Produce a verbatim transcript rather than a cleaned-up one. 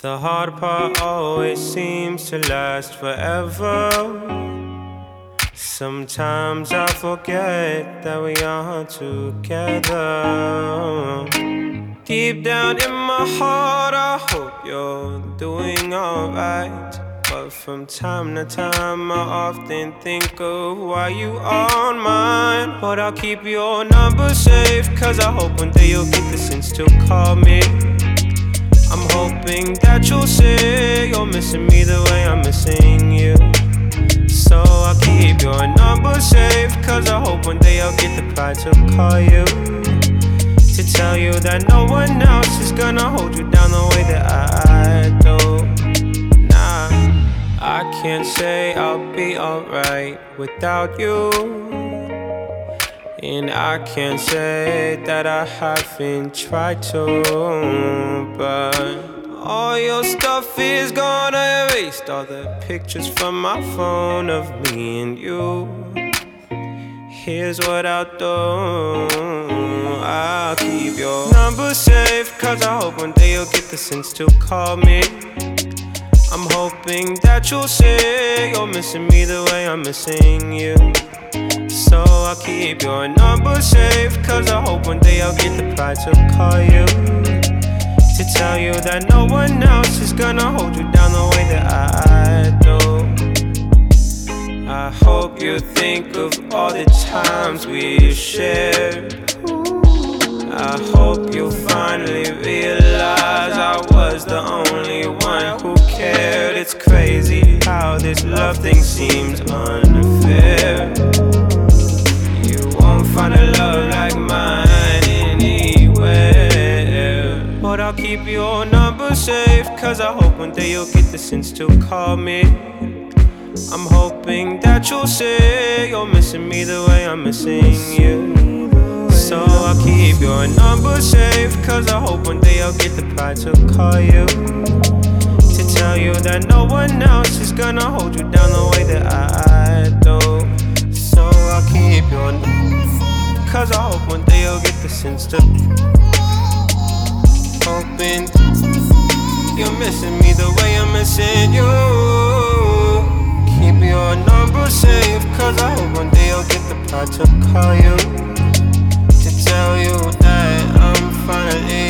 the hard part always seems to last forever. Sometimes I forget that we are together. Deep down in my heart, I hope you're doing alright. But from time to time, I often think of why you aren't mine. But I'll keep your number safe, cause I hope one day you'll get the sense to call me. I'm hoping that you'll say you're missing me the way I'm missing you. So I'll keep your number safe, cause I hope one day I'll get the pride to call you, to tell you that no one else is gonna hold you down the way that I do. Nah, I can't say I'll be alright without you, and I can't say that I haven't tried to. But all your stuff is gone, I erased all the pictures from my phone of me and you. Here's what I'll do, I'll keep your number safe, cause I hope one day you'll get the sense to call me. I'm hoping that you'll say you're missing me the way I'm missing you. So I'll keep your number safe, cause I hope one day I'll get the pride to call you, to tell you that no one else is gonna hold you down the way that I do. I hope you think of all the times we've shared. I hope you finally realize I was the only one who cared. It's crazy how this love thing seems unfair. You won't find a love like mine anywhere. But I'll keep your number safe, cause I hope one day you'll get the sense to call me. I'm hoping that you'll say you're missing me the way I'm missing you. So I'll keep your number safe, cause I hope one day I'll get the pride to call you, to tell you that no one else is gonna hold you down the way that I do. So I'll keep your number, cause I hope one day you'll get the sense to. Hoping you're missing me the way I'm missing you. Keep your number safe, cause I hope one day I'll get the pride to call you, to tell you that I'm finally